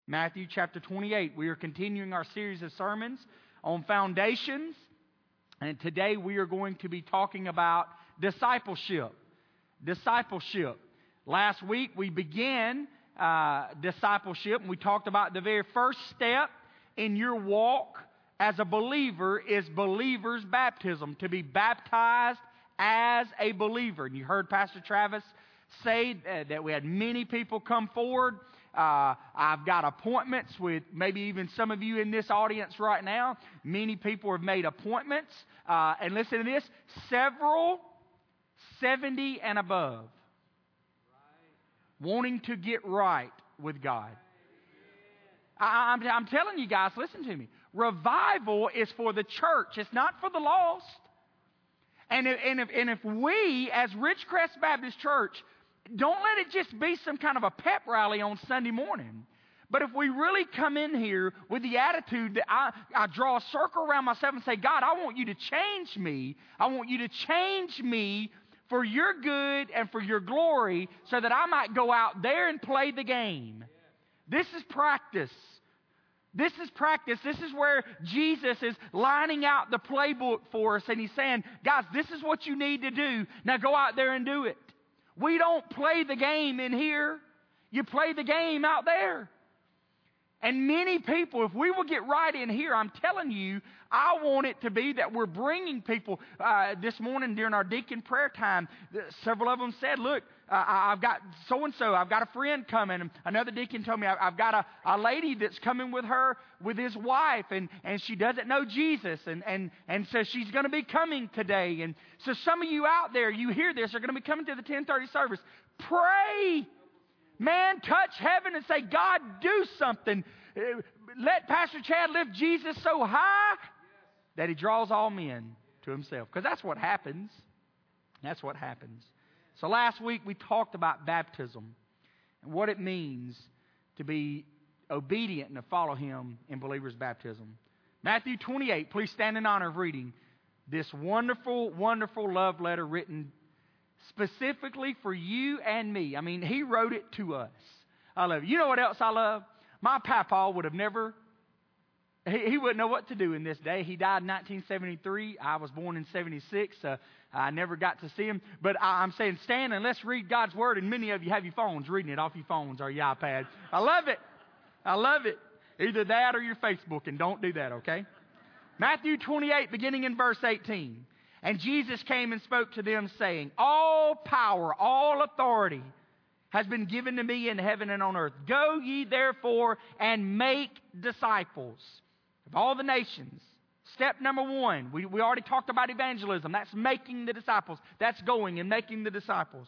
Matthew chapter 28. We are continuing our series of sermons on foundations. And today we are going to be talking about discipleship. Discipleship. Last week we began discipleship, and we talked about the very first step in your walk as a believer is believer's baptism, to be baptized as a believer. And you heard Pastor Travis say that we had many people come forward. I've got appointments with maybe even some of you in this audience right now. Many people have made appointments. And listen to this, several 70 and above, wanting to get right with God. I'm telling you guys, listen to me. Revival is for the church. It's not for the lost. And if we, as Ridgecrest Baptist Church, don't let it just be some kind of a pep rally on Sunday morning. But if we really come in here with the attitude that I draw a circle around myself and say, God, I want you to change me. I want you to change me for your good and for your glory so that I might go out there and play the game. This is practice. This is practice. This is where Jesus is lining out the playbook for us, and He's saying, guys, this is what you need to do. Now go out there and do it. We don't play the game in here. You play the game out there. And many people, if we will get right in here, I'm telling you, I want it to be that we're bringing people. This morning during our deacon prayer time, several of them said, look, I've got so-and-so, I've got a friend coming. Another deacon told me, I've got a lady that's coming with her, with his wife, and she doesn't know Jesus, and so she's going to be coming today. And so some of you out there, you hear this, are going to be coming to the 10:30 service. Pray! Man, touch heaven and say, God, do something. Let Pastor Chad lift Jesus so high that He draws all men to Himself. Because that's what happens. That's what happens. So last week we talked about baptism and what it means to be obedient and to follow Him in believer's baptism. Matthew 28, please stand in honor of reading this wonderful, wonderful love letter written specifically for you and me. I mean, He wrote it to us. I love it. You know what else I love? My papa would have never, he wouldn't know what to do in this day. He died in 1973. I was born in 76. I never got to see him. But I'm saying stand and let's read God's Word. And many of you have your phones, reading it off your phones or your iPad. I love it. I love it. Either that or your Facebook, and don't do that, okay? Matthew 28, beginning in verse 18. And Jesus came and spoke to them, saying, all power, all authority has been given to me in heaven and on earth. Go ye therefore and make disciples of all the nations. Step number one, we already talked about evangelism. That's making the disciples. That's going and making the disciples.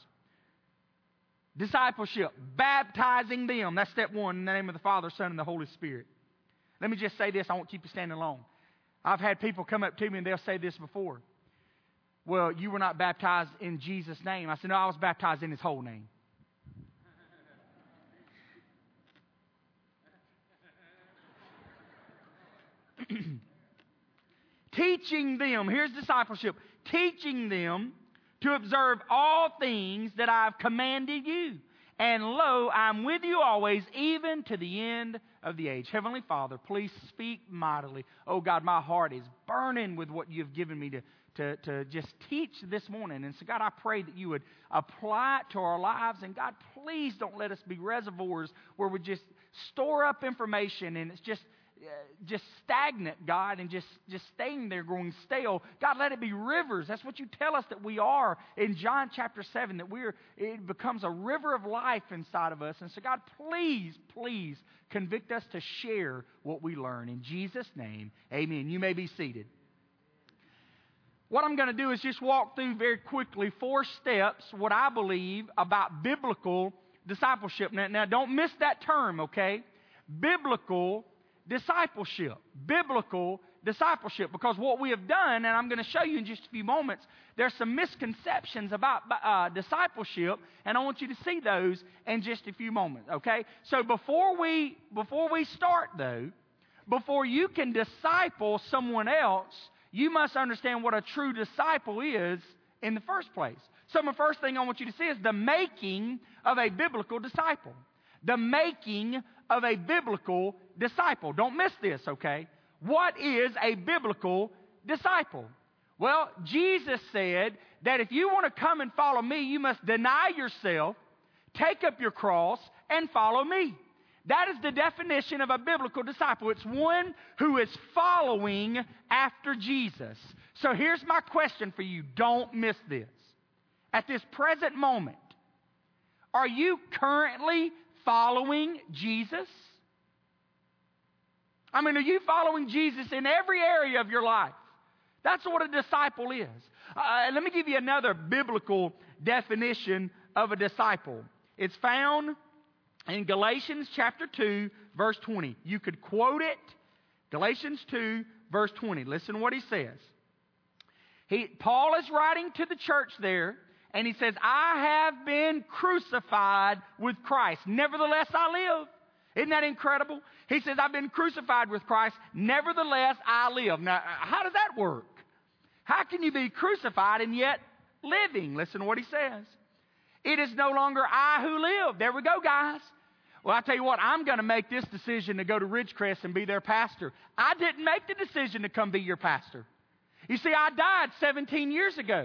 Discipleship, baptizing them. That's step one, in the name of the Father, Son, and the Holy Spirit. Let me just say this. I won't keep you standing long. I've had people come up to me and they'll say this before. Well, you were not baptized in Jesus' name. I said, no, I was baptized in His whole name. Teaching them, here's discipleship, teaching them to observe all things that I've commanded you. And lo, I'm with you always, even to the end of the age. Heavenly Father, please speak mightily. Oh God, my heart is burning with what you've given me to just teach this morning. And so God, I pray that you would apply it to our lives. And God, please don't let us be reservoirs where we just store up information and it's just stagnant, God, and just staying there growing stale. God, let it be rivers. That's what you tell us that we are in John chapter 7, that it becomes a river of life inside of us. And so God, please, please convict us to share what we learn. In Jesus' name, amen. You may be seated. What I'm going to do is just walk through very quickly 4 steps, what I believe about biblical discipleship. Now don't miss that term, okay? Biblical discipleship. Biblical discipleship. Because what we have done, and I'm going to show you in just a few moments, there's some misconceptions about discipleship, and I want you to see those in just a few moments, okay? So before we start, though, before you can disciple someone else, you must understand what a true disciple is in the first place. So the first thing I want you to see is the making of a biblical disciple. The making of a biblical disciple. Don't miss this, okay? What is a biblical disciple? Well, Jesus said that if you want to come and follow me, you must deny yourself, take up your cross, and follow me. That is the definition of a biblical disciple. It's one who is following after Jesus. So here's my question for you. Don't miss this. At this present moment, are you currently following Jesus? I mean, are you following Jesus in every area of your life? That's what a disciple is. Let me give you another biblical definition of a disciple. It's found in Galatians chapter 2, verse 20. You could quote it. Galatians 2, verse 20. Listen to what he says. Paul is writing to the church there, and he says, I have been crucified with Christ. Nevertheless, I live. Isn't that incredible? He says, I've been crucified with Christ. Nevertheless, I live. Now, how does that work? How can you be crucified and yet living? Listen to what he says. It is no longer I who live. There we go, guys. Well, I tell you what, I'm going to make this decision to go to Ridgecrest and be their pastor. I didn't make the decision to come be your pastor. You see, I died 17 years ago.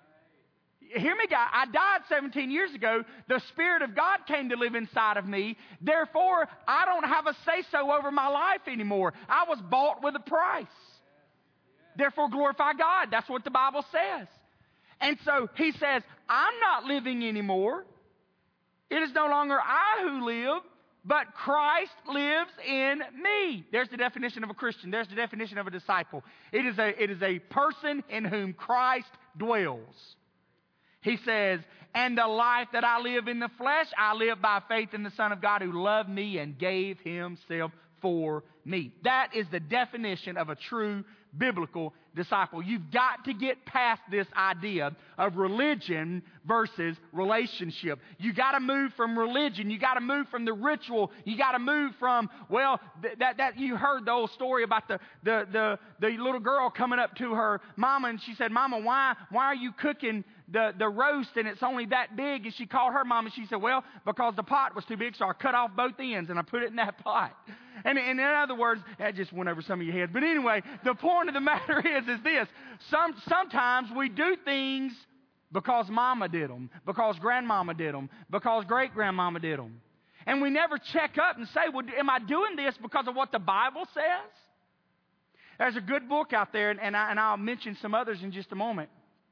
Hear me, guys. I died 17 years ago. The Spirit of God came to live inside of me. Therefore, I don't have a say-so over my life anymore. I was bought with a price. Therefore, glorify God. That's what the Bible says. And so he says, I'm not living anymore. It is no longer I who live, but Christ lives in me. There's the definition of a Christian. There's the definition of a disciple. It is a person in whom Christ dwells. He says, and the life that I live in the flesh, I live by faith in the Son of God who loved me and gave himself for me. That is the definition of a true biblical disciple. You've got to get past this idea of religion versus relationship. You got to move from religion. You got to move from the ritual. You got to move from, well, that you heard the old story about the little girl coming up to her mama, and she said, Mama, why are you cooking the roast and it's only that big? And she called her mom and she said, well, because the pot was too big, so I cut off both ends and I put it in that pot. And in other words, that just went over some of your heads. But anyway, the point of the matter is this. Sometimes we do things because mama did them, because grandmama did them, because great-grandmama did them. And we never check up and say, well, am I doing this because of what the Bible says? There's a good book out there, and I'll mention some others in just a moment.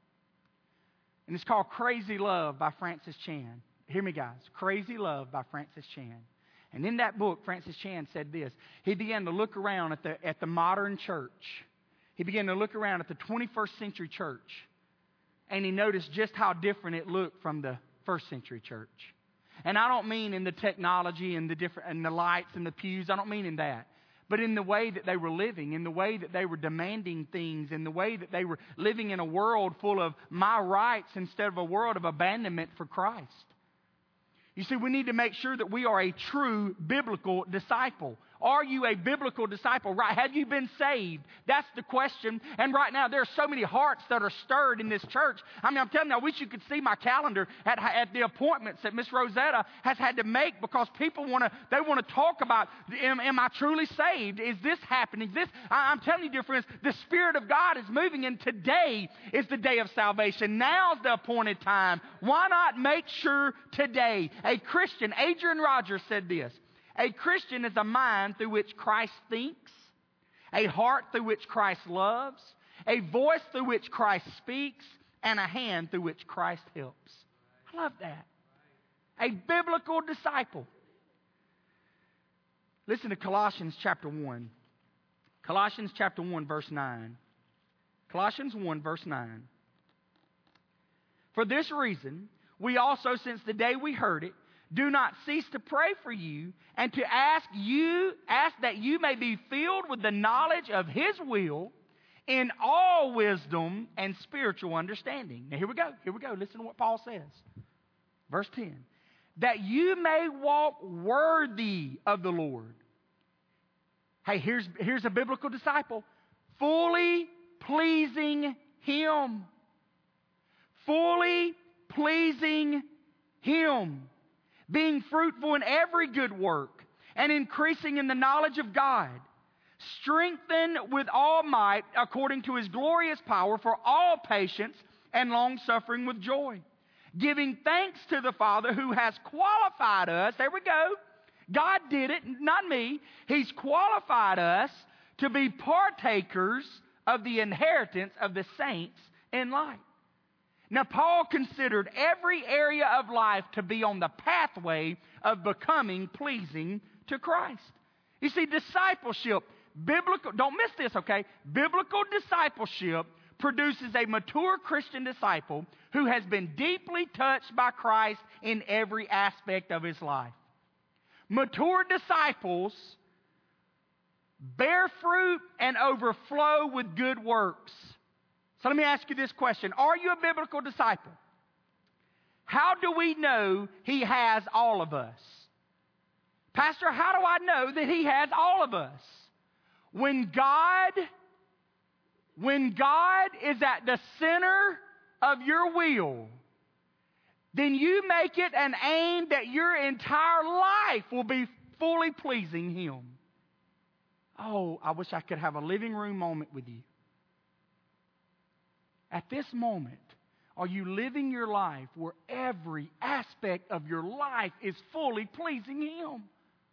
And it's called Crazy Love by Francis Chan. Hear me, guys. Crazy Love by Francis Chan. And in that book, Francis Chan said this. He began to look around at the modern church. He began to look around at the 21st century church. And he noticed just how different it looked from the first century church. And I don't mean in the technology and the lights and the pews. I don't mean in that. But in the way that they were living, in the way that they were demanding things, in the way that they were living in a world full of my rights instead of a world of abandonment for Christ. You see, we need to make sure that we are a true biblical disciple. Are you a biblical disciple? Right? Have you been saved? That's the question. And right now, there are so many hearts that are stirred in this church. I mean, I'm telling you, I wish you could see my calendar at the appointments that Miss Rosetta has had to make, because people want to talk about, am I truly saved? Is this happening? I'm telling you, dear friends, the Spirit of God is moving, and today is the day of salvation. Now's the appointed time. Why not make sure today? A Christian, Adrian Rogers said this. A Christian is a mind through which Christ thinks, a heart through which Christ loves, a voice through which Christ speaks, and a hand through which Christ helps. I love that. A biblical disciple. Listen to Colossians chapter 1. Colossians chapter 1, verse 9. Colossians 1, verse 9. For this reason, we also, since the day we heard it, do not cease to pray for you and to ask that you may be filled with the knowledge of His will in all wisdom and spiritual understanding. Now here we go. Listen to what Paul says. Verse 10. That you may walk worthy of the Lord. Hey, here's a biblical disciple. Fully pleasing Him. Fully pleasing Him. Being fruitful in every good work and increasing in the knowledge of God, strengthened with all might according to His glorious power for all patience and long-suffering with joy, giving thanks to the Father who has qualified us. There we go. God did it, not me. He's qualified us to be partakers of the inheritance of the saints in light. Now, Paul considered every area of life to be on the pathway of becoming pleasing to Christ. You see, discipleship, don't miss this, okay? Biblical discipleship produces a mature Christian disciple who has been deeply touched by Christ in every aspect of his life. Mature disciples bear fruit and overflow with good works. So let me ask you this question. Are you a biblical disciple? How do we know He has all of us? Pastor, how do I know that He has all of us? When God is at the center of your will, then you make it an aim that your entire life will be fully pleasing Him. Oh, I wish I could have a living room moment with you. At this moment, are you living your life where every aspect of your life is fully pleasing Him?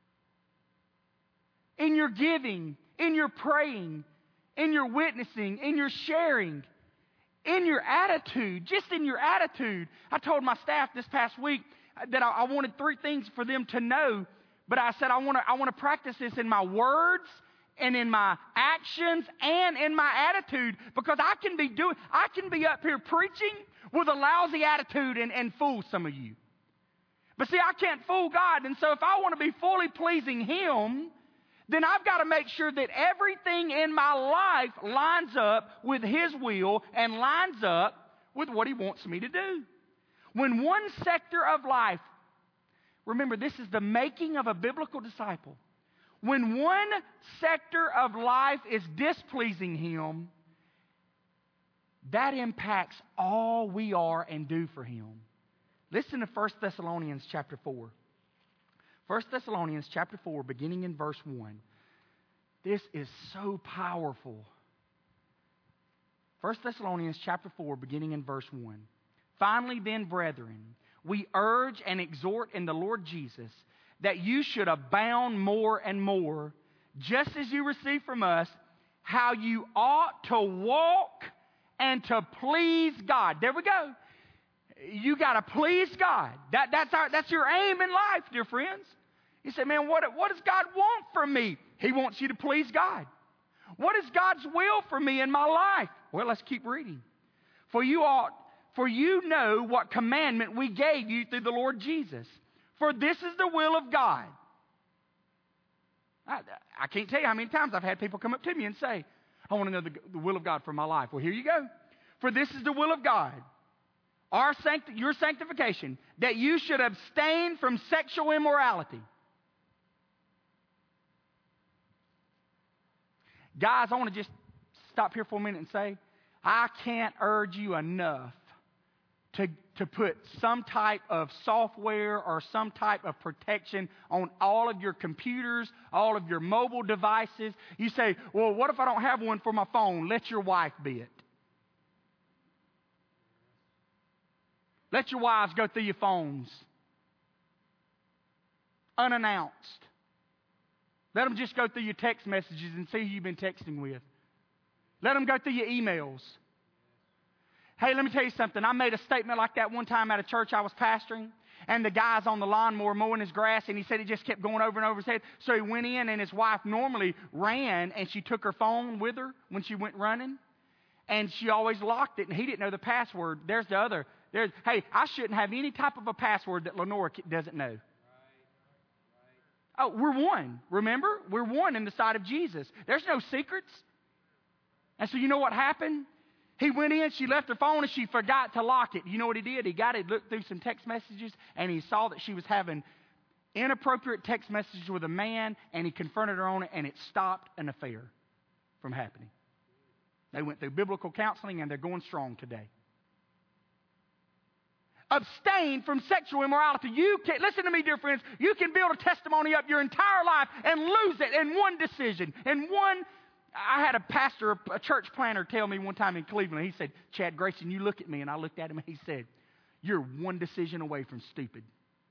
In your giving, in your praying, in your witnessing, in your sharing, in your attitude, just in your attitude. I told my staff this past week that I wanted 3 things for them to know, but I said I want to practice this in my words and in my actions and in my attitude, because I can be up here preaching with a lousy attitude and fool some of you. But see, I can't fool God, and so if I want to be fully pleasing Him, then I've got to make sure that everything in my life lines up with His will and lines up with what He wants me to do. When one sector of life, remember, this is the making of a biblical disciple. When one sector of life is displeasing Him, that impacts all we are and do for Him. Listen to 1 Thessalonians chapter 4. 1 Thessalonians chapter 4, beginning in verse 1. This is so powerful. 1 Thessalonians chapter 4, beginning in verse 1. Finally then, brethren, we urge and exhort in the Lord Jesus that you should abound more and more, just as you receive from us, how you ought to walk and to please God. There we go. You got to please God. That's your aim in life, dear friends. You say, man, what does God want from me? He wants you to please God. What is God's will for me in my life? Well, let's keep reading. For you know what commandment we gave you through the Lord Jesus. For this is the will of God. I can't tell you how many times I've had people come up to me and say, I want to know the will of God for my life. Well, here you go. For this is the will of God, your sanctification, that you should abstain from sexual immorality. Guys, I want to just stop here for a minute and say, I can't urge you enough to put some type of software or some type of protection on all of your computers, all of your mobile devices. You say, well, what if I don't have one for my phone? Let your wife be it. Let your wives go through your phones unannounced. Let them just go through your text messages and see who you've been texting with. Let them go through your emails. Hey, let me tell you something. I made a statement like that one time at a church I was pastoring, and the guy's on the lawnmower mowing his grass, and he said it just kept going over and over his head. So he went in, and his wife normally ran, and she took her phone with her when she went running, and she always locked it, and he didn't know the password. There's the other. Hey, I shouldn't have any type of a password that Lenora doesn't know. Oh, we're one. Remember? We're one in the sight of Jesus. There's no secrets. And so you know what happened? He went in, she left her phone, and she forgot to lock it. You know what he did? He looked through some text messages, and he saw that she was having inappropriate text messages with a man, and he confronted her on it, and it stopped an affair from happening. They went through biblical counseling, and they're going strong today. abstain from sexual immorality. You can, listen to me, dear friends, you can build a testimony up your entire life and lose it in one decision. I had a pastor, a church planner, tell me one time in Cleveland, he said, Chad Grayson, you look at me, and I looked at him, and he said, you're one decision away from stupid.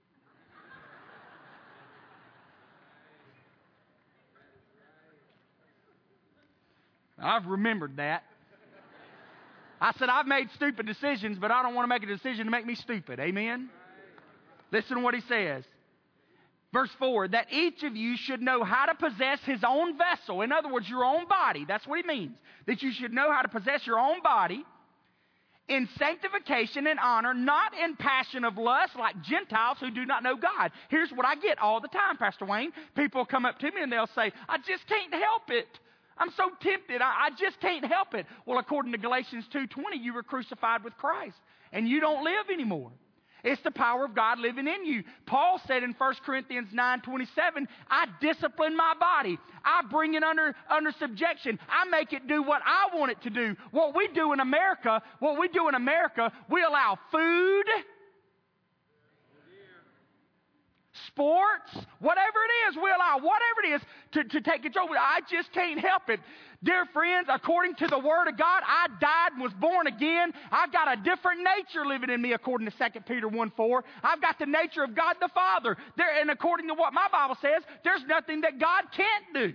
I've remembered that. I said, I've made stupid decisions, but I don't want to make a decision to make me stupid. Amen? Listen to what he says. Verse 4, that each of you should know how to possess his own vessel. In other words, your own body. That's what he means. That you should know how to possess your own body in sanctification and honor, not in passion of lust like Gentiles who do not know God. Here's what I get all the time, Pastor Wayne. People come up to me and they'll say, I just can't help it. I'm so tempted. I just can't help it. Well, according to Galatians 2:20, you were crucified with Christ, and you don't live anymore. It's the power of God living in you. Paul said in 1 Corinthians 9:27, I discipline my body. I bring it under subjection. I make it do what I want it to do. What we do in America, we allow food, sports, whatever it is, we allow whatever it is to take control. I just can't help it. Dear friends, according to the Word of God, I died and was born again. I've got a different nature living in me, according to 2 Peter 1:4. I've got the nature of God the Father. And according to what my Bible says, there's nothing that God can't do.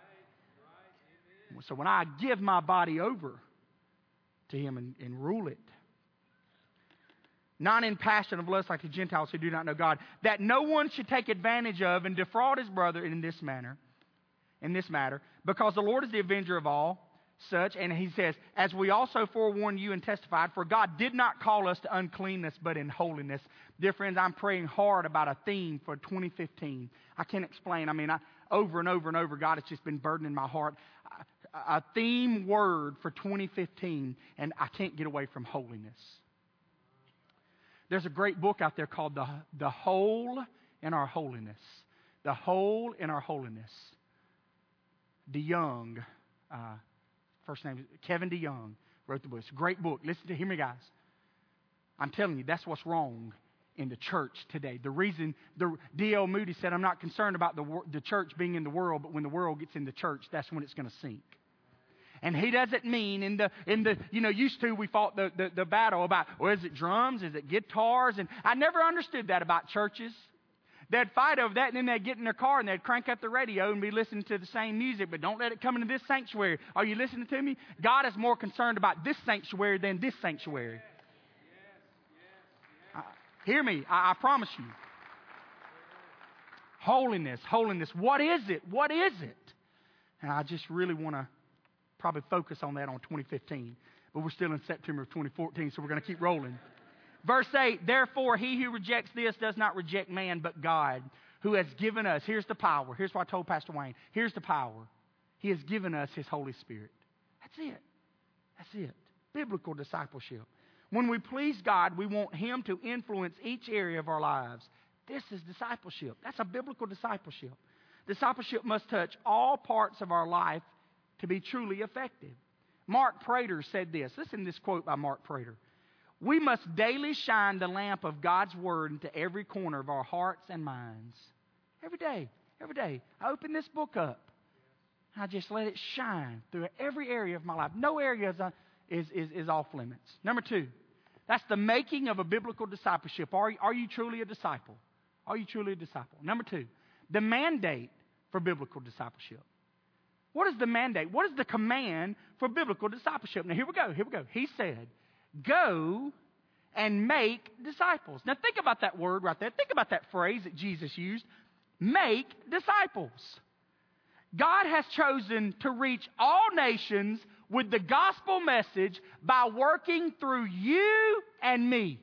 So when I give my body over to Him and rule it, not in passion of lust like the Gentiles who do not know God, that no one should take advantage of and defraud his brother in this matter, because the Lord is the avenger of all such. And he says, as we also forewarned you and testified, for God did not call us to uncleanness, but in holiness. Dear friends, I'm praying hard about a theme for 2015. I can't explain. Over and over and over, God has just been burdening my heart. A theme word for 2015, and I can't get away from holiness. There's a great book out there called The Hole in Our Holiness. The Hole in Our Holiness. DeYoung, first name is Kevin DeYoung, wrote the book. It's a great book. Hear me, guys. I'm telling you, that's what's wrong in the church today. The reason D.L. Moody said, I'm not concerned about the church being in the world, but when the world gets in the church, that's when it's going to sink. And he doesn't mean used to we fought the battle about, well, is it drums? Is it guitars? And I never understood that about churches. They'd fight over that, and then they'd get in their car and they'd crank up the radio and be listening to the same music, but don't let it come into this sanctuary. Are you listening to me? God is more concerned about this sanctuary than this sanctuary. Hear me. I promise you. Holiness. What is it? What is it? And I just really want to probably focus on that on 2015. But we're still in September of 2014, so we're going to keep rolling. Verse 8, therefore he who rejects this does not reject man, but God, who has given us, here's the power. Here's what I told Pastor Wayne. Here's the power. He has given us His Holy Spirit. That's it. Biblical discipleship. When we please God, we want Him to influence each area of our lives. This is discipleship. That's a biblical discipleship. Discipleship must touch all parts of our life to be truly effective. Mark Prater said this. Listen to this quote by Mark Prater. We must daily shine the lamp of God's Word into every corner of our hearts and minds. Every day. I open this book up. I just let it shine through every area of my life. No area is off limits. Number 2, that's the making of a biblical discipleship. Are you truly a disciple? Are you truly a disciple? Number 2, the mandate for biblical discipleship. What is the mandate? What is the command for biblical discipleship? Now, here we go. He said, go and make disciples. Now, think about that word right there. Think about that phrase that Jesus used. Make disciples. God has chosen to reach all nations with the gospel message by working through you and me.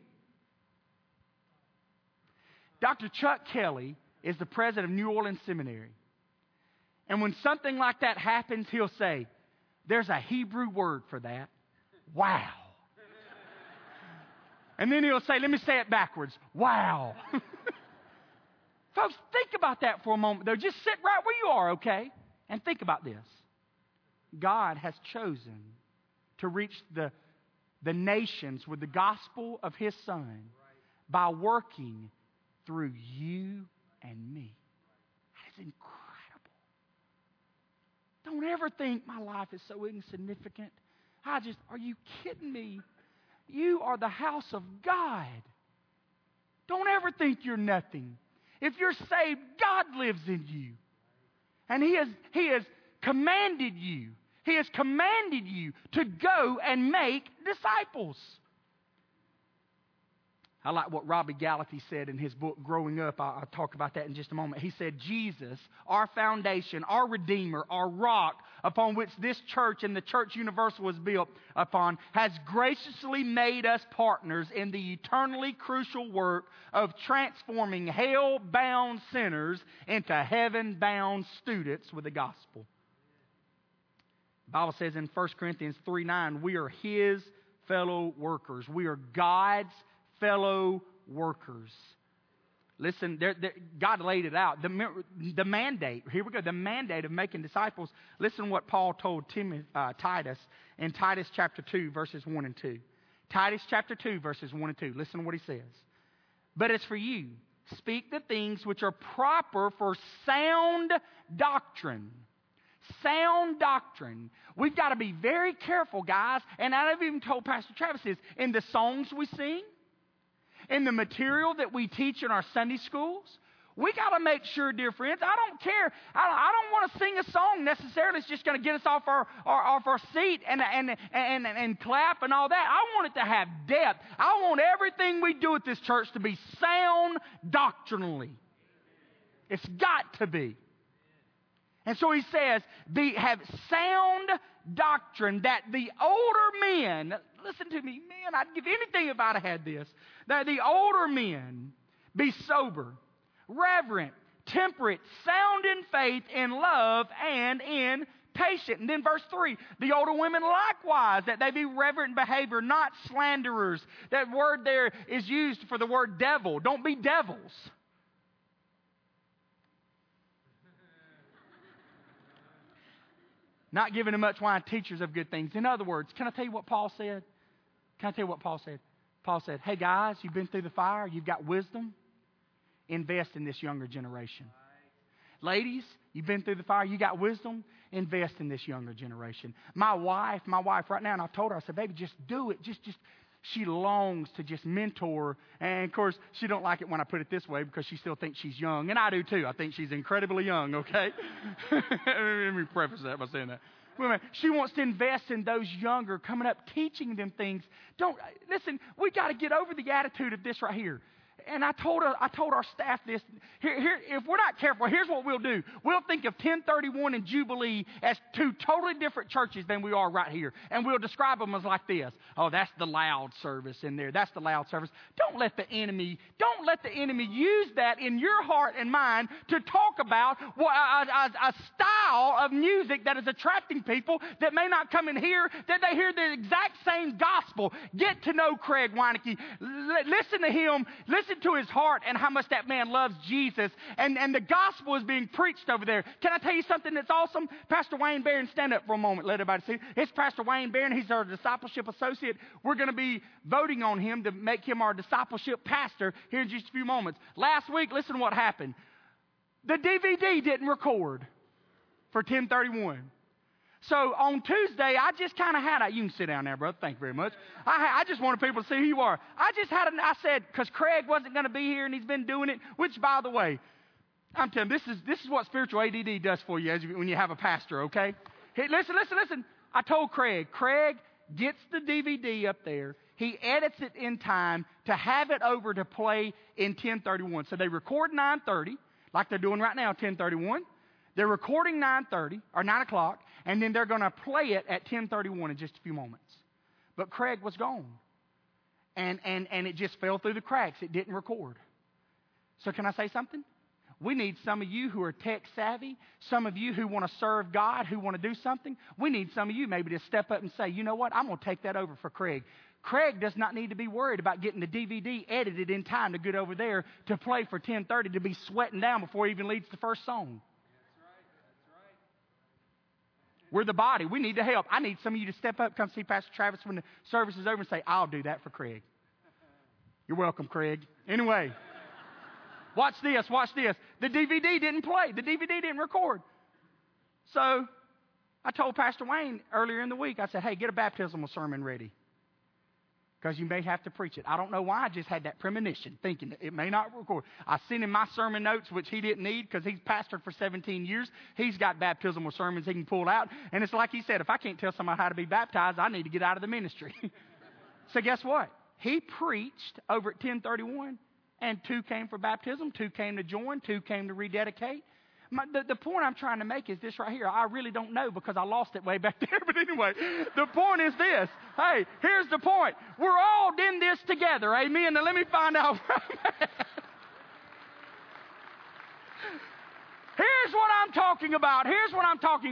Dr. Chuck Kelly is the president of New Orleans Seminary. And when something like that happens, he'll say, there's a Hebrew word for that. Wow. And then he'll say, let me say it backwards. Wow. Folks, think about that for a moment, though. Just sit right where you are, okay? And think about this. God has chosen to reach the nations with the gospel of His Son by working through you and me. That is incredible. Don't ever think my life is so insignificant. Are you kidding me? You are the house of God. Don't ever think you're nothing. If you're saved, God lives in you. And He has commanded you. He has commanded you to go and make disciples. I like what Robbie Gallaty said in his book, Growing Up. I'll talk about that in just a moment. He said, Jesus, our foundation, our Redeemer, our rock upon which this church and the Church Universal was built upon, has graciously made us partners in the eternally crucial work of transforming hell-bound sinners into heaven-bound students with the gospel. The Bible says in 1 Corinthians 3:9, we are His fellow workers. We are God's fellow workers. Listen, God laid it out. The mandate, here we go, the mandate of making disciples. Listen what Paul told Titus in Titus chapter 2, verses 1 and 2. Titus chapter 2, verses 1 and 2. Listen to what he says. But as for you, speak the things which are proper for sound doctrine. Sound doctrine. We've got to be very careful, guys. And I've even told Pastor Travis this, in the songs we sing, in the material that we teach in our Sunday schools, we got to make sure, dear friends, I don't care. I don't want to sing a song necessarily that's just going to get us off our seat and clap and all that. I want it to have depth. I want everything we do at this church to be sound doctrinally. It's got to be. And so he says, have sound doctrine, that the older men, listen to me, man, I'd give anything if I'd had this, that the older men be sober, reverent, temperate, sound in faith, in love, and in patient. And then verse 3, the older women likewise, that they be reverent in behavior, not slanderers. That word there is used for the word devil. Don't be devils. Not giving them much wine, teachers of good things. In other words, can I tell you what Paul said? Can I tell you what Paul said? Paul said, hey guys, you've been through the fire, you've got wisdom. Invest in this younger generation. Ladies, you've been through the fire, you got wisdom. Invest in this younger generation. My wife right now, and I've told her, I said, baby, just do it. Just she longs to just mentor. And of course, she don't like it when I put it this way because she still thinks she's young. And I do too. I think she's incredibly young, okay? Let me preface that by saying that. She wants to invest in those younger, coming up, teaching them things. Listen, we got to get over the attitude of this right here. And I told our staff this. Here, if we're not careful, here's what we'll do. We'll think of 1031 and Jubilee as two totally different churches than we are right here. And we'll describe them as like this. Oh, that's the loud service in there. That's the loud service. Don't let the enemy use that in your heart and mind to talk about a style of music that is attracting people that may not come in here, that they hear the exact same gospel. Get to know Craig Weinecke. Listen to him. Listen to his heart and how much that man loves Jesus. And the gospel is being preached over there. Can I tell you something that's awesome? Pastor Wayne Barron, stand up for a moment. Let everybody see. It's Pastor Wayne Barron. He's our discipleship associate. We're going to be voting on him to make him our discipleship pastor here in just a few moments. Last week, listen to what happened. The DVD didn't record for 1031. So on Tuesday, I just kind of had you can sit down there, brother. Thank you very much. I just wanted people to see who you are. I said, because Craig wasn't going to be here and he's been doing it, which, by the way, I'm telling you, this is what spiritual ADD does for you when you have a pastor, okay? Hey, listen. I told Craig gets the DVD up there. He edits it in time to have it over to play in 1031. So they record 9:30, like they're doing right now, 1031. They're recording 9:30 or 9 o'clock, and then they're going to play it at 10:31 in just a few moments. But Craig was gone, and it just fell through the cracks. It didn't record. So can I say something? We need some of you who are tech savvy, some of you who want to serve God, who want to do something. We need some of you maybe to step up and say, you know what, I'm going to take that over for Craig. Craig does not need to be worried about getting the DVD edited in time to get over there to play for 10:30 to be sweating down before he even leads the first song. We're the body. We need to help. I need some of you to step up, come see Pastor Travis when the service is over and say, I'll do that for Craig. You're welcome, Craig. Anyway, watch this. The DVD didn't play. The DVD didn't record. So I told Pastor Wayne earlier in the week, I said, hey, get a baptismal sermon ready, because you may have to preach it. I don't know why. I just had that premonition, thinking that it may not record. I sent him my sermon notes, which he didn't need because he's pastored for 17 years. He's got baptismal sermons he can pull out. And it's like he said, if I can't tell somebody how to be baptized, I need to get out of the ministry. So guess what? He preached over at 1031, and 2 came for baptism, 2 came to join, 2 came to rededicate. The point I'm trying to make is this right here. I really don't know because I lost it way back there. But anyway, the point is this. Hey, here's the point. We're all in this together. Amen. Now let me find out. Here's what I'm talking about. Here's what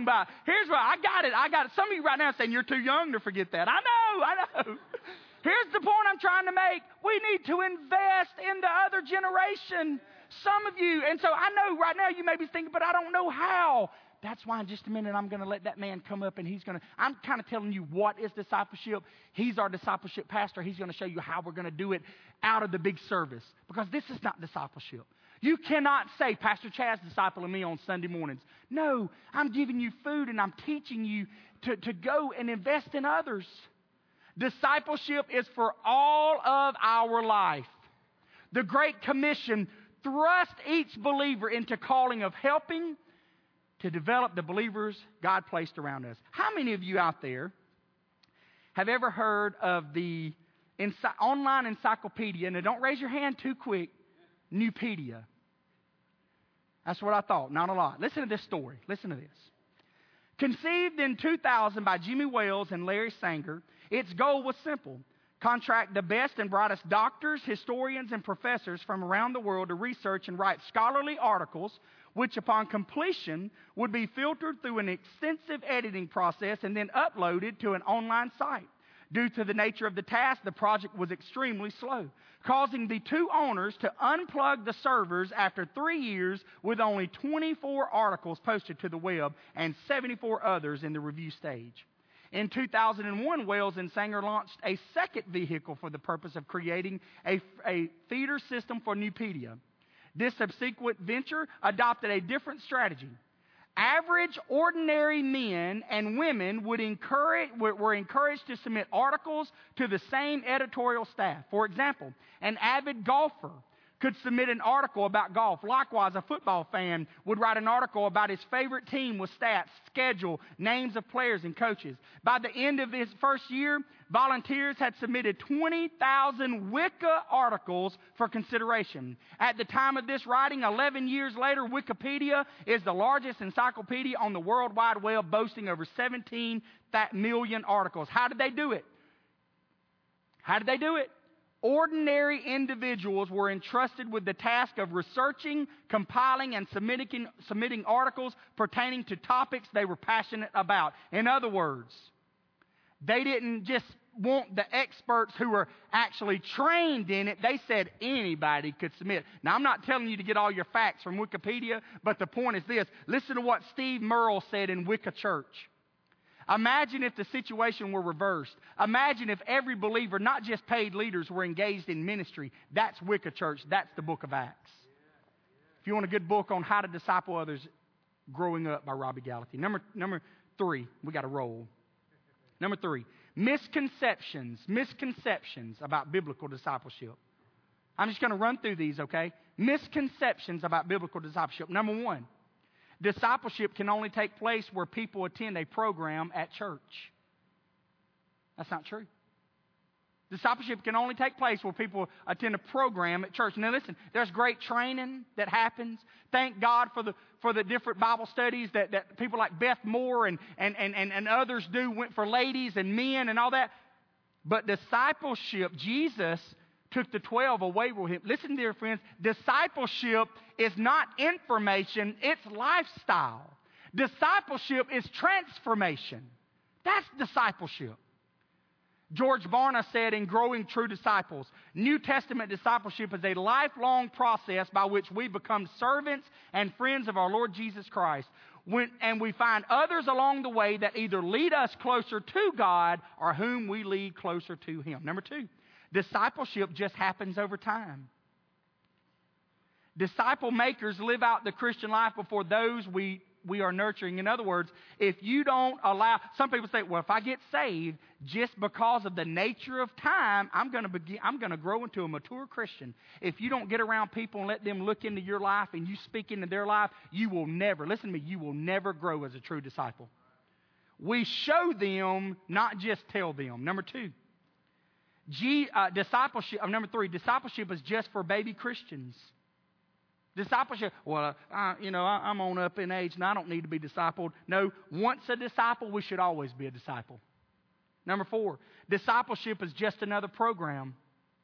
I got it. Some of you right now are saying you're too young to forget that. I know. Here's the point I'm trying to make. We need to invest in the other generation. Some of you, and so I know right now you may be thinking, but I don't know how. That's why in just a minute I'm going to let that man come up, and I'm kind of telling you what is discipleship. He's our discipleship pastor. He's going to show you how we're going to do it out of the big service, because this is not discipleship. You cannot say, Pastor Chad's discipling me on Sunday mornings. No, I'm giving you food and I'm teaching you to go and invest in others. Discipleship is for all of our life. The Great Commission thrust each believer into calling of helping to develop the believers God placed around us. How many of you out there have ever heard of the online encyclopedia? Now, don't raise your hand too quick. Nupedia. That's what I thought. Not a lot. Listen to this story. Listen to this. Conceived in 2000 by Jimmy Wales and Larry Sanger, its goal was simple: contract the best and brightest doctors, historians, and professors from around the world to research and write scholarly articles, which upon completion would be filtered through an extensive editing process and then uploaded to an online site. Due to the nature of the task, the project was extremely slow, causing the 2 owners to unplug the servers after 3 years, with only 24 articles posted to the web and 74 others in the review stage. In 2001, Wales and Sanger launched a second vehicle for the purpose of creating a feeder system for Nupedia. This subsequent venture adopted a different strategy. Average, ordinary men and women were encouraged to submit articles to the same editorial staff. For example, an avid golfer could submit an article about golf. Likewise, a football fan would write an article about his favorite team with stats, schedule, names of players and coaches. By the end of his first year, volunteers had submitted 20,000 Wicca articles for consideration. At the time of this writing, 11 years later, Wikipedia is the largest encyclopedia on the World Wide Web, boasting over 17 million articles. How did they do it? Ordinary individuals were entrusted with the task of researching, compiling, and submitting articles pertaining to topics they were passionate about. In other words, they didn't just want the experts who were actually trained in it. They said anybody could submit. Now, I'm not telling you to get all your facts from Wikipedia, but the point is this. Listen to what Steve Merle said in Wicca Church. Imagine if the situation were reversed. Imagine if every believer, not just paid leaders, were engaged in ministry. That's Wicca Church. That's the book of Acts. If you want a good book on how to disciple others, Growing Up by Robbie Gallaty. Number 3, we got to roll. Number 3, misconceptions about biblical discipleship. I'm just going to run through these, okay? Misconceptions about biblical discipleship. Number 1. Discipleship can only take place where people attend a program at church. That's not true. Discipleship can only take place where people attend a program at church. Now listen, there's great training that happens. Thank God for the different Bible studies that people like Beth Moore and others do for ladies and men and all that. But discipleship, Jesus took the 12 away with him. Listen, dear friends, discipleship is not information, it's lifestyle. Discipleship is transformation. That's discipleship. George Barna said in Growing True Disciples, New Testament discipleship is a lifelong process by which we become servants and friends of our Lord Jesus Christ. And we find others along the way that either lead us closer to God or whom we lead closer to Him. Number 2. Discipleship just happens over time. Disciple makers live out the Christian life before those we are nurturing. In other words, if you don't allow, some people say, well, if I get saved, just because of the nature of time, I'm going to grow into a mature Christian. If you don't get around people and let them look into your life and you speak into their life, you will never, listen to me, you will never grow as a true disciple. We show them, not just tell them. Number two, discipleship is just for baby Christians. Discipleship, well, I'm on up in age and I don't need to be discipled. No, once a disciple, we should always be a disciple. Number 4, discipleship is just another program.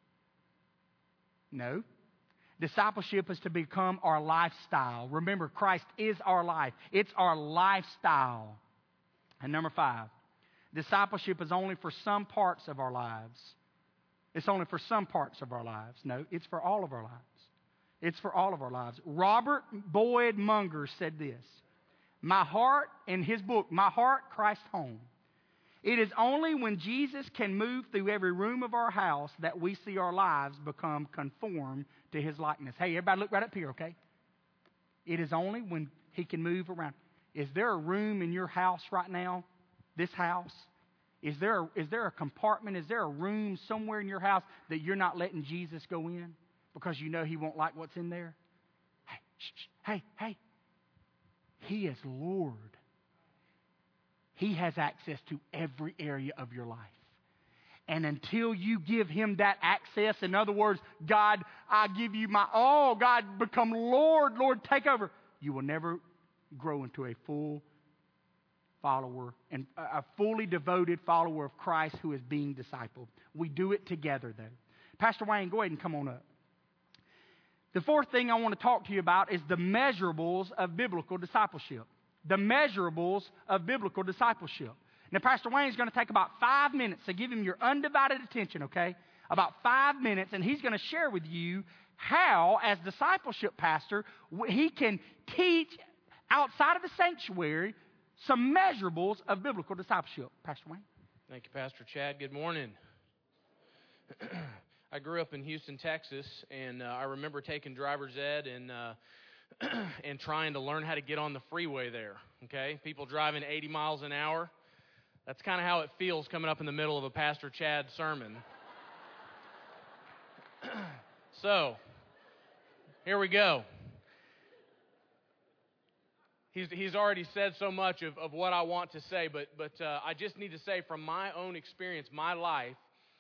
No. Discipleship is to become our lifestyle. Remember, Christ is our life. It's our lifestyle. And number 5, discipleship is only for some parts of our lives. It's only for some parts of our lives. No, it's for all of our lives. It's for all of our lives. Robert Boyd Munger said this, in his book, My Heart, Christ Home. It is only when Jesus can move through every room of our house that we see our lives become conformed to His likeness. Hey, everybody look right up here, okay? It is only when He can move around. Is there a room in your house right now, this house? Is there a compartment? Is there a room somewhere in your house that you're not letting Jesus go in? Because you know He won't like what's in there? Hey. He is Lord. He has access to every area of your life. And until you give Him that access, in other words, God, I give you my all. God, become Lord. Lord, take over. You will never grow into a full follower and a fully devoted follower of Christ who is being discipled. We do it together, though. Pastor Wayne, go ahead and come on up. The 4th thing I want to talk to you about is the measurables of biblical discipleship. The measurables of biblical discipleship. Now, Pastor Wayne is going to take about 5 minutes to give him your undivided attention, okay? About 5 minutes, and he's going to share with you how, as discipleship pastor, he can teach outside of the sanctuary some measurables of biblical discipleship. Pastor Wayne. Thank you, Pastor Chad. Good morning. I grew up in Houston, Texas, and I remember taking driver's ed and trying to learn how to get on the freeway there, okay? People driving 80 miles an hour. That's kind of how it feels coming up in the middle of a Pastor Chad sermon. So, here we go. He's already said so much of what I want to say, but I just need to say from my own experience, my life,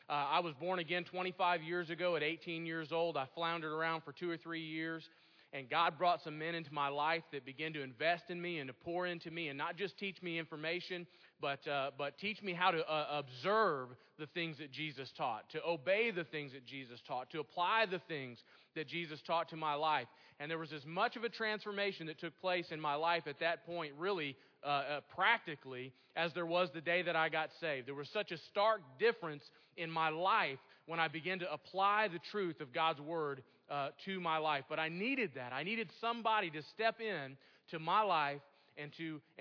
I was born again 25 years ago at 18 years old. I floundered around for 2 or 3 years, and God brought some men into my life that began to invest in me and to pour into me and not just teach me information, but teach me how to observe the things that Jesus taught, to obey the things that Jesus taught, to apply the things that Jesus taught to my life. And there was as much of a transformation that took place in my life at that point, really, practically, as there was the day that I got saved. There was such a stark difference in my life when I began to apply the truth of God's Word to my life. But I needed that. I needed somebody to step in to my life and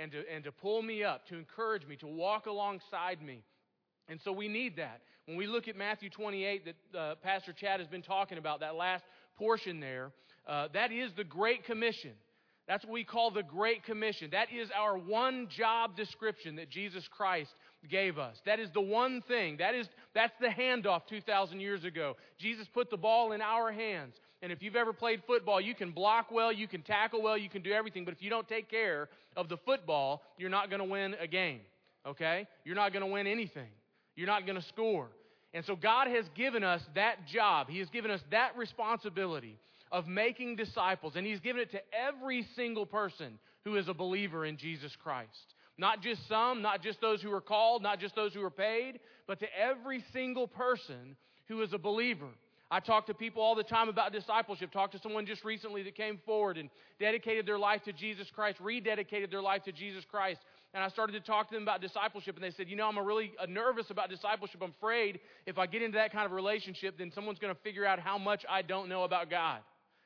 to pull me up, to encourage me, to walk alongside me. And so we need that. When we look at Matthew 28 that Pastor Chad has been talking about, that last portion there, that is the Great Commission. That's what we call the Great Commission. That is our one job description that Jesus Christ gave us. That is the one thing. That's the handoff 2,000 years ago. Jesus put the ball in our hands. And if you've ever played football, you can block well, you can tackle well, you can do everything. But if you don't take care of the football, you're not going to win a game. Okay? You're not going to win anything. You're not going to score. And so God has given us that job. He has given us that responsibility of making disciples. And He's given it to every single person who is a believer in Jesus Christ. Not just some, not just those who are called, not just those who are paid, but to every single person who is a believer. I talk to people all the time about discipleship. Talked to someone just recently that came forward and dedicated their life to Jesus Christ, rededicated their life to Jesus Christ. And I started to talk to them about discipleship, and they said, I'm really nervous about discipleship. I'm afraid if I get into that kind of relationship, then someone's going to figure out how much I don't know about God.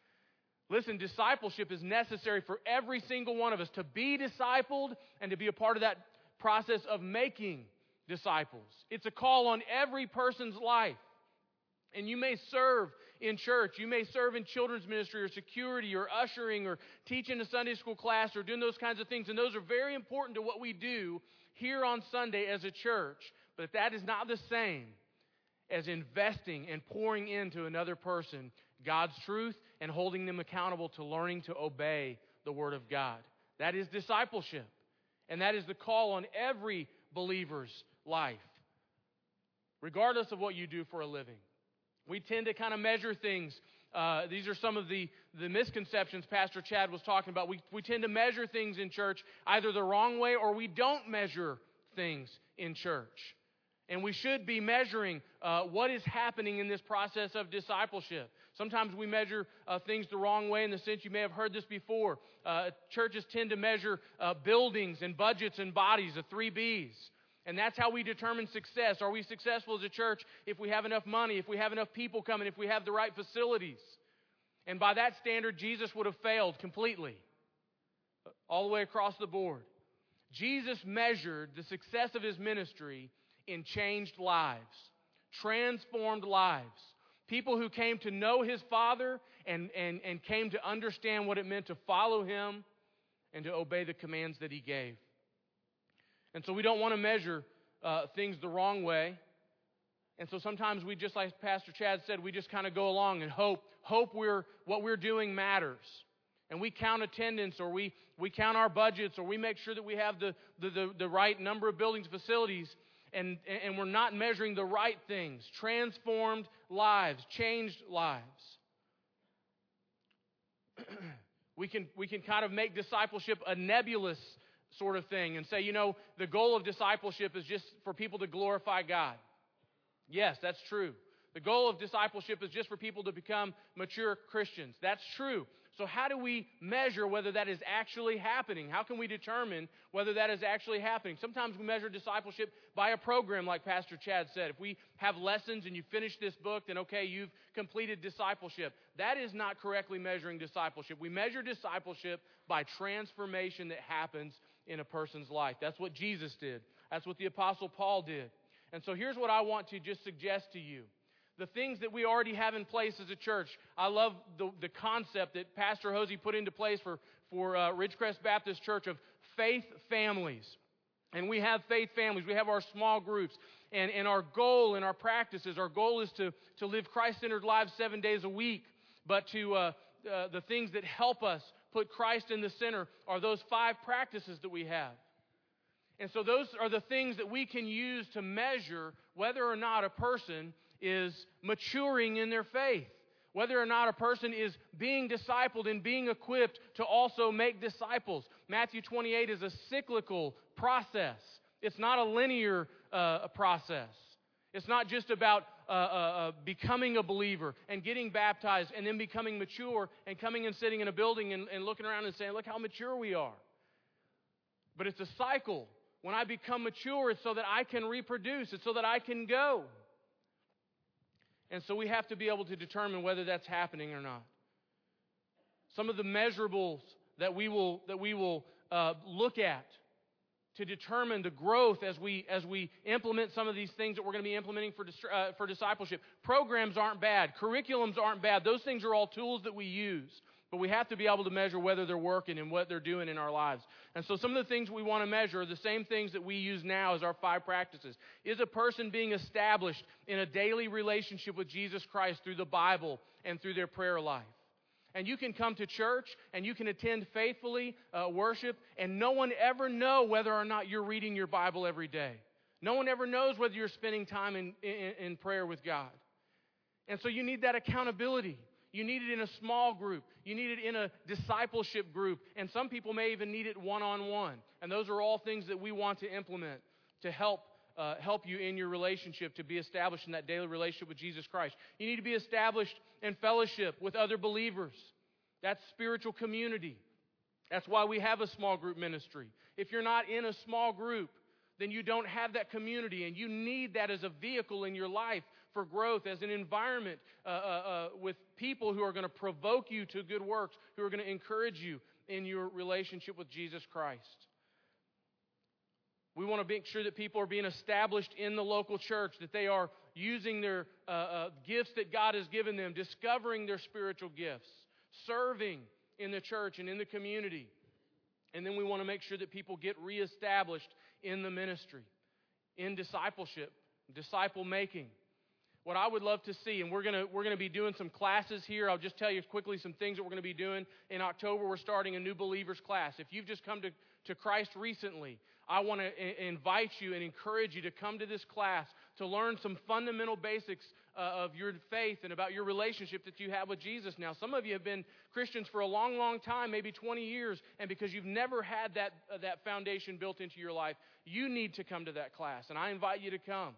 Listen, discipleship is necessary for every single one of us to be discipled and to be a part of that process of making disciples. It's a call on every person's life. And you may serve in church. You may serve in children's ministry or security or ushering or teaching a Sunday school class or doing those kinds of things. And those are very important to what we do here on Sunday as a church. But that is not the same as investing and pouring into another person God's truth and holding them accountable to learning to obey the Word of God. That is discipleship. And that is the call on every believer's life, regardless of what you do for a living. We tend to kind of measure things. These are some of the misconceptions Pastor Chad was talking about. We tend to measure things in church either the wrong way or we don't measure things in church. And we should be measuring what is happening in this process of discipleship. Sometimes we measure things the wrong way in the sense you may have heard this before. Churches tend to measure buildings and budgets and bodies, the 3 Bs. And that's how we determine success. Are we successful as a church if we have enough money, if we have enough people coming, if we have the right facilities? And by that standard, Jesus would have failed completely, all the way across the board. Jesus measured the success of His ministry in changed lives, transformed lives. People who came to know His Father and came to understand what it meant to follow Him and to obey the commands that He gave. And so we don't want to measure things the wrong way. And so sometimes we, just like Pastor Chad said, we just kind of go along and hope what we're doing matters. And we count attendance, or we count our budgets, or we make sure that we have the right number of buildings, facilities, and we're not measuring the right things. Transformed lives, changed lives. We can kind of make discipleship a nebulous sort of thing and say, the goal of discipleship is just for people to glorify God. Yes, that's true. The goal of discipleship is just for people to become mature Christians. That's true. So how do we measure whether that is actually happening? How can we determine whether that is actually happening? Sometimes we measure discipleship by a program, like Pastor Chad said. If we have lessons and you finish this book, then okay, you've completed discipleship. That is not correctly measuring discipleship. We measure discipleship by transformation that happens in a person's life. That's what Jesus did. That's what the Apostle Paul did. And so here's what I want to just suggest to you. The things that we already have in place as a church. I love the concept that Pastor Hosey put into place for Ridgecrest Baptist Church of faith families. And we have faith families. We have our small groups. And our goal in our practices, our goal is to live Christ-centered lives 7 days a week. But the things that help us put Christ in the center are those 5 practices that we have. And so those are the things that we can use to measure whether or not a person is maturing in their faith, whether or not a person is being discipled and being equipped to also make disciples. Matthew 28 is a cyclical process. It's not a linear process. It's not just about becoming a believer and getting baptized and then becoming mature and coming and sitting in a building and looking around and saying, look how mature we are. But it's a cycle. When I become mature, it's so that I can reproduce. It's so that I can go. And so we have to be able to determine whether that's happening or not. Some of the measurables that we will look at to determine the growth as we implement some of these things that we're going to be implementing for discipleship. Programs aren't bad. Curriculums aren't bad. Those things are all tools that we use. But we have to be able to measure whether they're working and what they're doing in our lives. And so some of the things we want to measure are the same things that we use now as our 5 practices. Is a person being established in a daily relationship with Jesus Christ through the Bible and through their prayer life? And you can come to church and you can attend faithfully worship, and no one ever know whether or not you're reading your Bible every day. No one ever knows whether you're spending time in prayer with God. And so you need that accountability. You need it in a small group. You need it in a discipleship group. And some people may even need it one-on-one. And those are all things that we want to implement to help you in your relationship, to be established in that daily relationship with Jesus Christ. You need to be established in fellowship with other believers. That's spiritual community. That's why we have a small group ministry. If you're not in a small group, then you don't have that community, and you need that as a vehicle in your life for growth, as an environment with people who are going to provoke you to good works, who are going to encourage you in your relationship with Jesus Christ. We want to make sure that people are being established in the local church, that they are using their gifts that God has given them, discovering their spiritual gifts, serving in the church and in the community. And then we want to make sure that people get reestablished in the ministry, in discipleship, disciple making. What I would love to see, and we're gonna be doing some classes here. I'll just tell you quickly some things that we're going to be doing. In October, we're starting a new believers class. If you've just come to Christ recently, I want to invite you and encourage you to come to this class to learn some fundamental basics of your faith and about your relationship that you have with Jesus now. Some of you have been Christians for a long, long time, maybe 20 years, and because you've never had that foundation built into your life, you need to come to that class, and I invite you to come.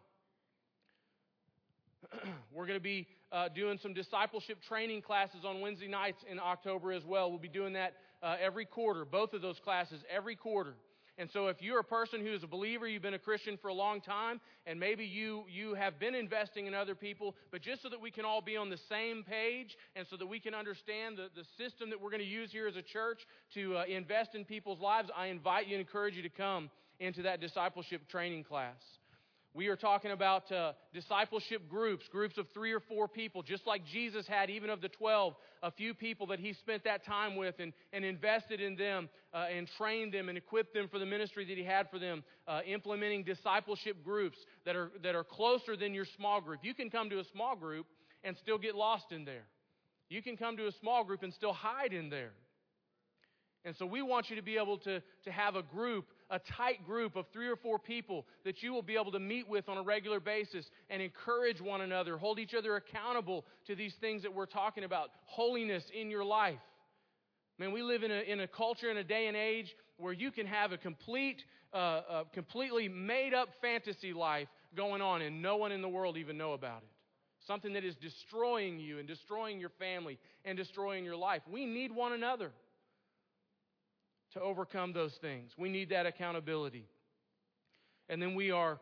We're going to be doing some discipleship training classes on Wednesday nights in October as well. We'll be doing that every quarter, both of those classes every quarter. And so if you're a person who is a believer, you've been a Christian for a long time, and maybe you have been investing in other people, but just so that we can all be on the same page and so that we can understand the system that we're going to use here as a church to invest in people's lives, I invite you and encourage you to come into that discipleship training class. We are talking about discipleship groups of 3 or 4 people, just like Jesus had, even of the 12, a few people that He spent that time with and invested in them and trained them and equipped them for the ministry that He had for them, implementing discipleship groups that are closer than your small group. You can come to a small group and still get lost in there. You can come to a small group and still hide in there. And so we want you to be able to have a group, a tight group of 3 or 4 people that you will be able to meet with on a regular basis and encourage one another, hold each other accountable to these things that we're talking about, holiness in your life. Man, we live in a culture, in a day and age where you can have a completely made-up fantasy life going on and no one in the world even know about it. Something that is destroying you and destroying your family and destroying your life. We need one another to overcome those things. We need that accountability. And then we are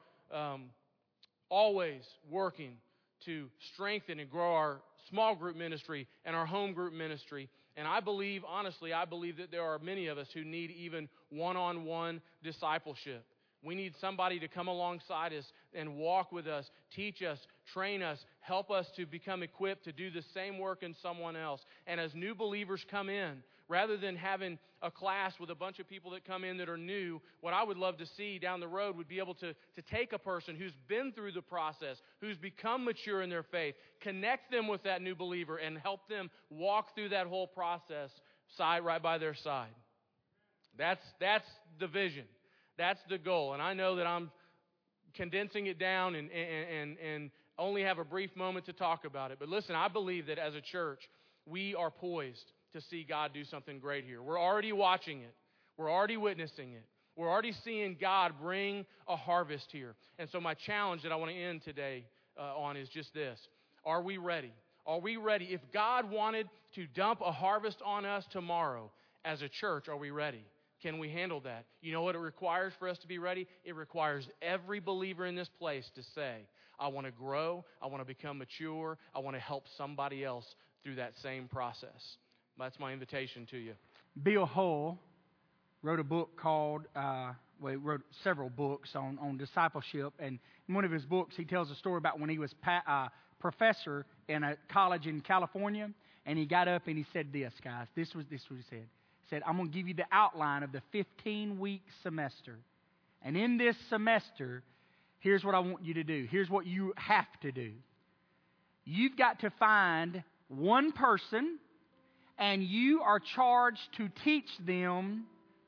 always working to strengthen and grow our small group ministry and our home group ministry. And I believe that there are many of us who need even one-on-one discipleship. We need somebody to come alongside us and walk with us, teach us, train us, help us to become equipped to do the same work in someone else. And as new believers come in, rather than having a class with a bunch of people that come in that are new, what I would love to see down the road would be able to take a person who's been through the process, who's become mature in their faith, connect them with that new believer, and help them walk through that whole process right by their side. That's the vision. That's the goal. And I know that I'm condensing it down and only have a brief moment to talk about it. But listen, I believe that as a church, we are poised to see God do something great here. We're already watching it. We're already witnessing it. We're already seeing God bring a harvest here. And so my challenge that I want to end today on is just this. Are we ready? Are we ready? If God wanted to dump a harvest on us tomorrow as a church, are we ready? Can we handle that? You know what it requires for us to be ready? It requires every believer in this place to say, I want to grow, I want to become mature, I want to help somebody else through that same process. That's my invitation to you. Bill Hull wrote a book called, he wrote several books on discipleship. And in one of his books, he tells a story about when he was professor in a college in California. And he got up and he said this, guys. This was what he said. He said, I'm going to give you the outline of the 15-week semester. And in this semester, here's what I want you to do. Here's what you have to do. You've got to find one person, and you are charged to teach them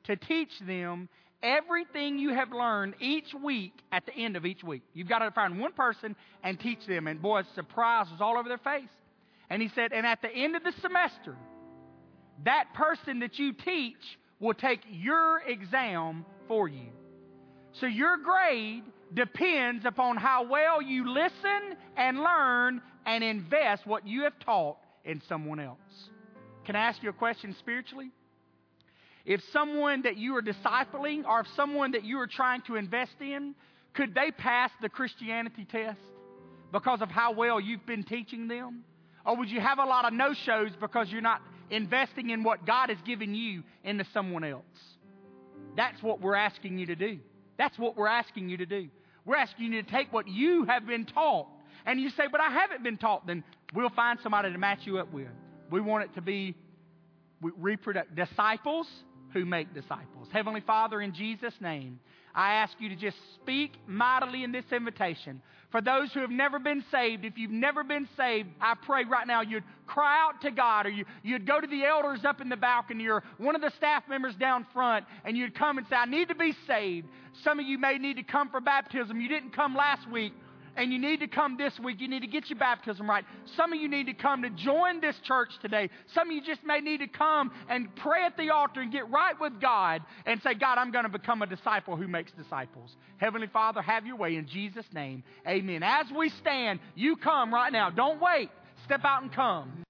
everything you have learned each week at the end of each week. You've got to find one person and teach them. And boy, surprise was all over their face. And he said, and at the end of the semester, that person that you teach will take your exam for you. So your grade depends upon how well you listen and learn and invest what you have taught in someone else. Can I ask you a question spiritually? If someone that you are discipling or if someone that you are trying to invest in, could they pass the Christianity test because of how well you've been teaching them? Or would you have a lot of no-shows because you're not investing in what God has given you into someone else? That's what we're asking you to do. That's what we're asking you to do. We're asking you to take what you have been taught. And you say, but I haven't been taught. Then we'll find somebody to match you up with. We want it to be disciples who make disciples. Heavenly Father, in Jesus' name, I ask you to just speak mightily in this invitation. For those who have never been saved, if you've never been saved, I pray right now you'd cry out to God, or you'd go to the elders up in the balcony, or one of the staff members down front, and you'd come and say, I need to be saved. Some of you may need to come for baptism. You didn't come last week, and you need to come this week. You need to get your baptism right. Some of you need to come to join this church today. Some of you just may need to come and pray at the altar and get right with God and say, God, I'm going to become a disciple who makes disciples. Heavenly Father, have your way in Jesus' name. Amen. As we stand, you come right now. Don't wait. Step out and come.